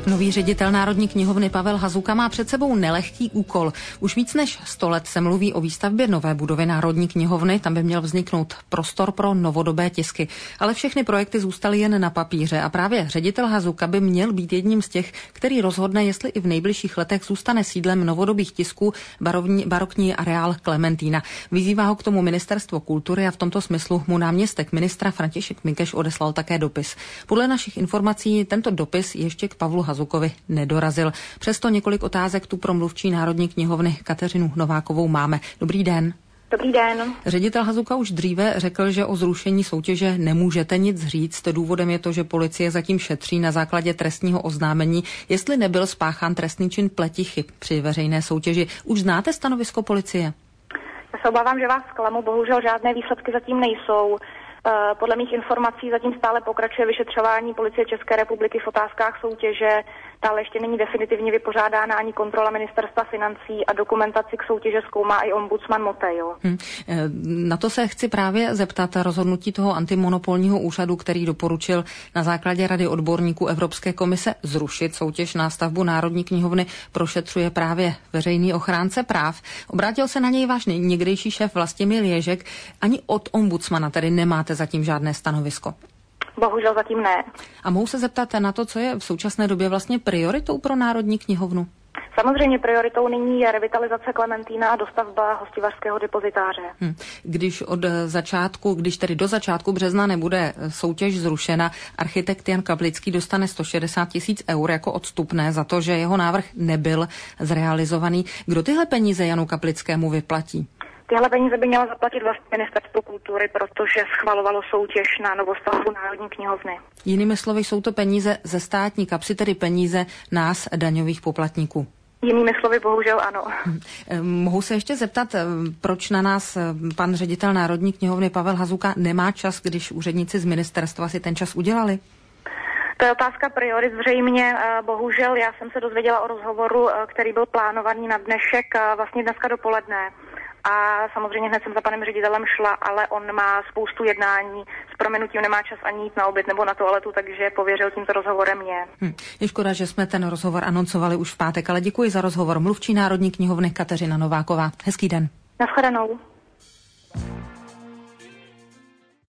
Nový ředitel Národní knihovny Pavel Hazuka má před sebou nelehký úkol. Už víc než 100 let se mluví o výstavbě nové budovy Národní knihovny, tam by měl vzniknout prostor pro novodobé tisky. Ale všechny projekty zůstaly jen na papíře a právě ředitel Hazuka by měl být jedním z těch, který rozhodne, jestli i v nejbližších letech zůstane sídlem novodobých tisků barokní areál Klementína. Vyzývá ho k tomu Ministerstvo kultury a v tomto smyslu mu náměstek ministra František Mikeš odeslal také dopis. Podle našich informací tento dopis ještě k Pavlu Hazukovi nedorazil. Přesto několik otázek tu pro mluvčí Národní knihovny Kateřinu Novákovou máme. Dobrý den. Dobrý den. Ředitel Hazuka už dříve řekl, že o zrušení soutěže nemůžete nic říct. Důvodem je to, že policie zatím šetří na základě trestního oznámení, jestli nebyl spáchán trestný čin pletichy při veřejné soutěži. Už znáte stanovisko policie? Já se obávám, že vás zklamu. Bohužel žádné výsledky zatím nejsou. Podle mých informací zatím stále pokračuje vyšetřování Policie České republiky v otázkách soutěže. Dále ještě není definitivně vypořádána ani kontrola Ministerstva financí a dokumentaci k soutěže zkoumá i ombudsman Motejl. Na to se chci právě zeptat. Rozhodnutí toho antimonopolního úřadu, který doporučil na základě Rady odborníků Evropské komise zrušit soutěž na stavbu Národní knihovny, prošetřuje právě veřejný ochránce práv. Obrátil se na něj váš někdejší šéf Vlastimil Ježek. Ani od ombudsmana tedy nemáte zatím žádné stanovisko. Bohužel zatím ne. A mohu se zeptat na to, co je v současné době vlastně prioritou pro Národní knihovnu? Samozřejmě prioritou nyní je revitalizace Klementína a dostavba hostivařského depozitáře. Když tedy do začátku března nebude soutěž zrušena, architekt Jan Kaplický dostane 160 000 eur jako odstupné za to, že jeho návrh nebyl zrealizovaný. Kdo tyhle peníze Janu Kaplickému vyplatí? Tyhle peníze by měla zaplatit vlastně Ministerstvo kultury, protože schvalovalo soutěž na novostavbu Národní knihovny. Jinými slovy, jsou to peníze ze státní kapsy, tedy peníze nás, daňových poplatníků. Jinými slovy, bohužel ano. Mohu se ještě zeptat, proč na nás pan ředitel Národní knihovny Pavel Hazuka nemá čas, když úředníci z ministerstva si ten čas udělali? To je otázka priorit zřejmě. Bohužel já jsem se dozvěděla o rozhovoru, který byl plánovaný na dnešek, vlastně dneska dopoledne. A samozřejmě hned jsem za panem ředitelem šla, ale on má spoustu jednání. S prominutím nemá čas ani jít na oběd nebo na toaletu, takže pověřil tímto rozhovorem mě. Je škoda, že jsme ten rozhovor anoncovali už v pátek, ale děkuji za rozhovor. Mluvčí Národní knihovny Kateřina Nováková. Hezký den. Nashledanou.